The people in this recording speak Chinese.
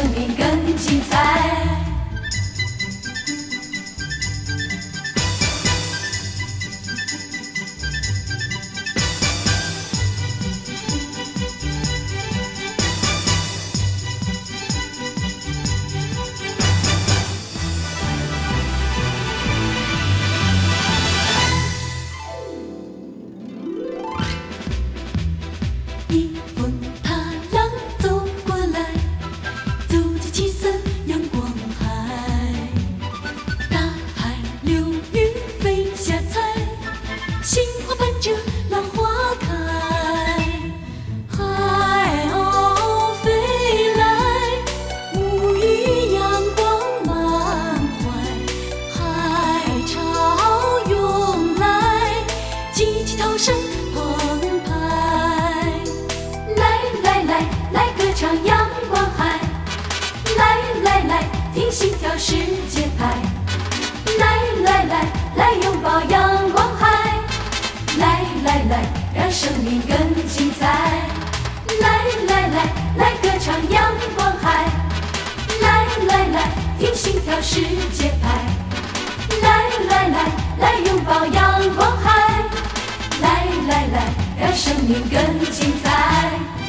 命更精彩。一风踏浪走过来，走进七色阳光海，大海流云飞霞彩，心花伴着浪花开。海鸥飞来，沐浴阳光满怀，海潮涌来，激起涛声澎湃。来歌唱阳光海，来听心跳世界拍，来拥抱阳光海，来让生命更精彩。来歌唱阳光海，来听心跳世界拍，来拥抱阳光海，来让生命更精彩。